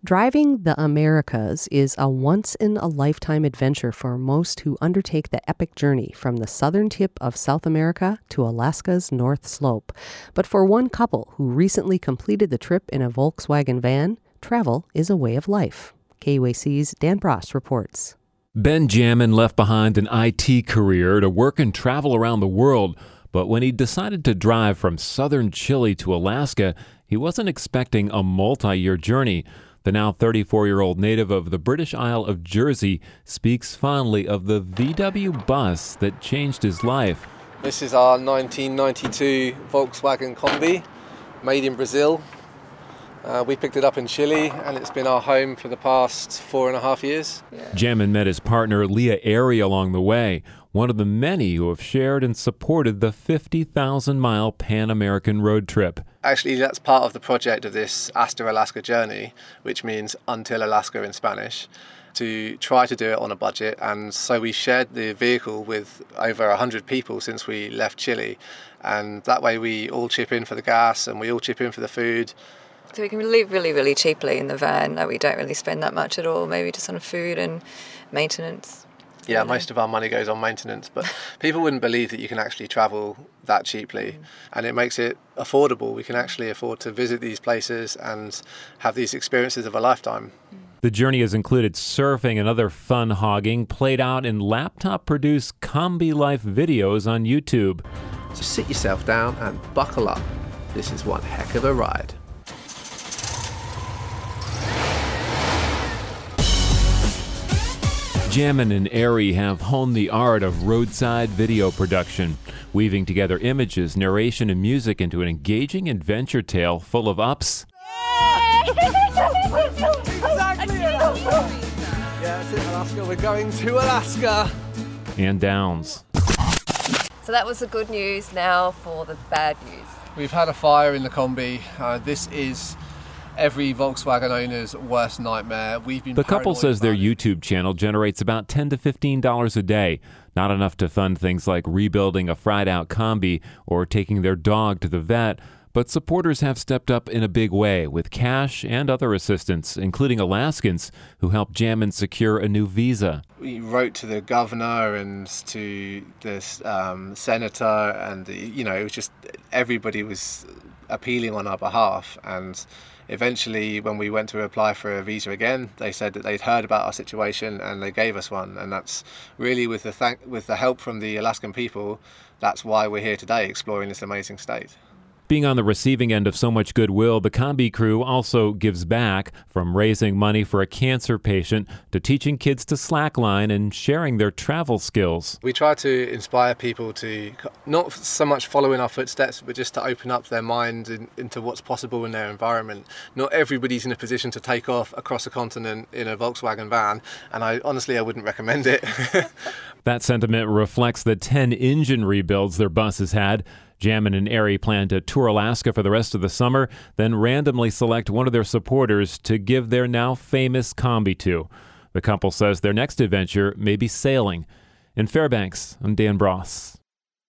Driving the Americas is a once-in-a-lifetime adventure for most who undertake the epic journey from the southern tip of South America to Alaska's North Slope. But for one couple who recently completed the trip in a Volkswagen van, travel is a way of life. KUAC's Dan Bross reports. Ben Jamin left behind an IT career to work and travel around the world, but when he decided to drive from southern Chile to Alaska, he wasn't expecting a multi-year journey. The now 34-year-old native of the British Isle of Jersey speaks fondly of the VW bus that changed his life. This is our 1992 Volkswagen Combi, made in Brazil. We picked it up in Chile, and it's been our home for the past 4.5 years. Jamin met his partner Leah Airy along the way, one of the many who have shared and supported the 50,000-mile Pan-American road trip. Actually, that's part of the project of this Hasta Alaska journey, which means Until Alaska in Spanish, to try to do it on a budget. And so we shared the vehicle with over 100 people since we left Chile. And that way we all chip in for the gas and we all chip in for the food. So we can live really, really cheaply in the van. Like, we don't really spend that much at all, maybe just on food and maintenance. Yeah, most of our money goes on maintenance, but people wouldn't believe that you can actually travel that cheaply, and it makes it affordable. We can actually afford to visit these places and have these experiences of a lifetime. The journey has included surfing and other fun hogging played out in laptop-produced Combi Life videos on YouTube. So sit yourself down and buckle up. This is one heck of a ride. Jamin and Airy have honed the art of roadside video production, weaving together images, narration, and music into an engaging adventure tale full of ups. Exactly. Yeah, it's in Alaska. We're going to Alaska. And downs. So that was the good news. Now for the bad news. We've had a fire in the Combi. This is every Volkswagen owner's worst nightmare. The couple says their YouTube channel generates about $10 to $15 a day, not enough to fund things like rebuilding a fried-out Combi or taking their dog to the vet, but supporters have stepped up in a big way with cash and other assistance, including Alaskans who helped Jamin secure a new visa. We wrote to the governor and to the senator, and it was just everybody was appealing on our behalf. And eventually, when we went to apply for a visa again, they said that they'd heard about our situation and they gave us one. And that's really with the help from the Alaskan people. That's why we're here today, exploring this amazing state. Being on the receiving end of so much goodwill, the Combi crew also gives back, from raising money for a cancer patient to teaching kids to slackline and sharing their travel skills. We try to inspire people to not so much follow in our footsteps, but just to open up their mind into what's possible in their environment. Not everybody's in a position to take off across a continent in a Volkswagen van, and I wouldn't recommend it. That sentiment reflects the 10 engine rebuilds their bus has had. Jamin and Airy plan to tour Alaska for the rest of the summer, then randomly select one of their supporters to give their now famous Combi to. The couple says their next adventure may be sailing. In Fairbanks, I'm Dan Bross.